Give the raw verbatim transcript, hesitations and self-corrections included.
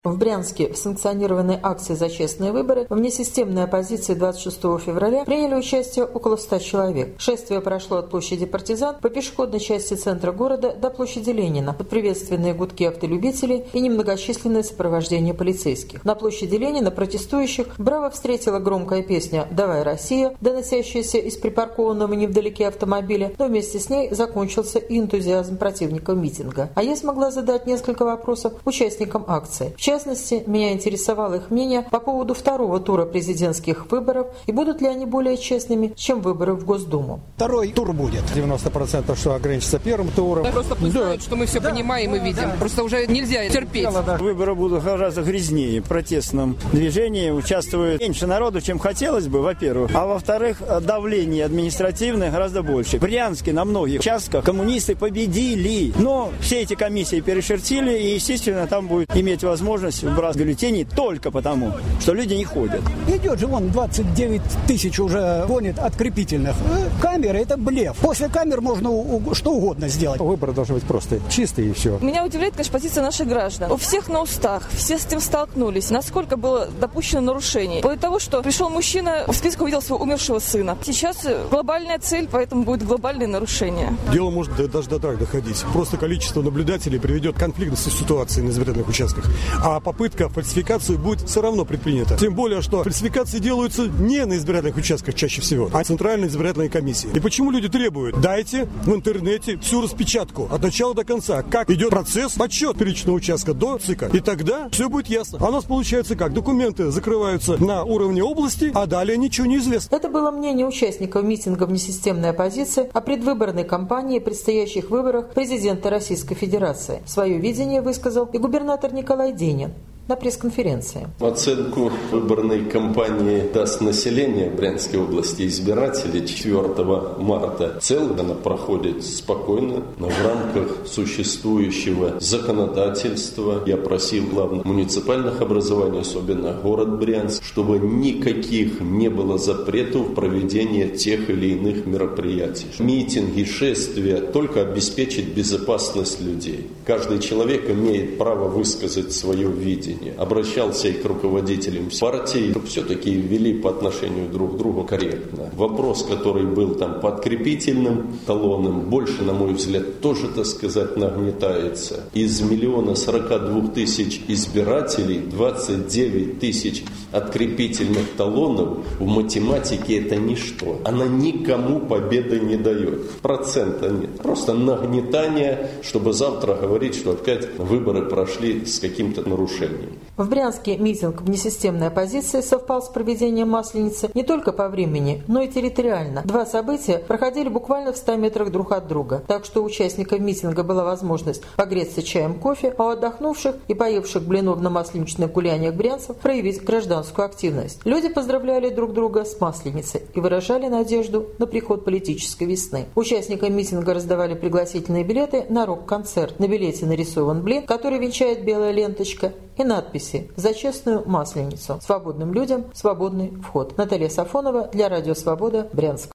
В Брянске в санкционированной акции «За честные выборы» в внесистемной оппозиции двадцать шестого февраля приняли участие около ста человек. Шествие прошло от площади Партизан по пешеходной части центра города до площади Ленина под приветственные гудки автолюбителей и немногочисленное сопровождение полицейских. На площади Ленина протестующих браво встретила громкая песня «Давай, Россия», доносящаяся из припаркованного невдалеке автомобиля, но вместе с ней закончился и энтузиазм противников митинга. А я смогла задать несколько вопросов участникам акции. В частности, меня интересовало их мнение по поводу второго тура президентских выборов и будут ли они более честными, чем выборы в Госдуму. Второй тур будет. девяносто процентов, что ограничится первым туром. Да, просто пусть знают, да. что мы все да. понимаем и видим. Да. Просто уже нельзя терпеть. Выборы будут гораздо грязнее. В протестном движении участвует меньше народу, чем хотелось бы, во-первых. А во-вторых, давление административное гораздо больше. В Брянске на многих участках коммунисты победили. Но все эти комиссии перешертили, и, естественно, там будет иметь возможность выбрасывать бюллетени только потому, что люди не ходят. Идет же вон двадцать девять тысяч уже гонит открепительных. Камеры – это блеф. После камер можно что угодно сделать. Выборы должны быть просто чистые и все. Меня удивляет, конечно, позиция наших граждан. У всех на устах, все с этим столкнулись. Насколько было допущено нарушений. После того, что пришел мужчина, в списке увидел своего умершего сына. Сейчас глобальная цель, поэтому будет глобальное нарушение. Дело может даже до так доходить. Просто количество наблюдателей приведет к конфликтной ситуации на избирательных участках. А попытка фальсификации будет все равно предпринята. Тем более, что фальсификации делаются не на избирательных участках чаще всего, а Центральной избирательной комиссии. И почему люди требуют? Дайте в интернете всю распечатку от начала до конца, как идет процесс подсчет первичного участка до ЦИКа. И тогда все будет ясно. А у нас получается как? Документы закрываются на уровне области, а далее ничего не известно. Это было мнение участников митинга внесистемной оппозиции о предвыборной кампании и предстоящих выборах президента Российской Федерации. Свое видение высказал и губернатор Николай Денин на пресс-конференции. Оценку выборной кампании даст население Брянской области, избиратели четвёртого марта. В целом она проходит спокойно, в рамках существующего законодательства. Я просил главных муниципальных образований, особенно город Брянск, чтобы никаких не было запретов проведения тех или иных мероприятий. Митинги, шествия только обеспечить безопасность людей. Каждый человек имеет право высказать свое видение. Обращался и к руководителям партии, чтобы все-таки вели по отношению друг к другу корректно. Вопрос, который был там подкрепительным талоном, больше, на мой взгляд, тоже, так сказать, нагнетается. Из миллиона сорока двух тысяч избирателей двадцать девять тысяч открепительных талонов в математике это ничто. Она никому победы не дает. Процента нет. Просто нагнетание, чтобы завтра говорить, что опять выборы прошли с каким-то нарушением. В Брянске митинг внесистемной оппозиции совпал с проведением Масленицы не только по времени, но и территориально. Два события проходили буквально в ста метрах друг от друга, так что у участников митинга была возможность погреться чаем, кофе, а у отдохнувших и поевших блинов на масленичных гуляниях брянцев проявить гражданскую активность. Люди поздравляли друг друга с Масленицей и выражали надежду на приход политической весны. Участникам митинга раздавали пригласительные билеты на рок-концерт. На билете нарисован блин, который венчает белая ленточка, и надписи «За честную Масленицу». Свободным людям свободный вход. Наталья Сафонова для Радио Свобода, Брянск.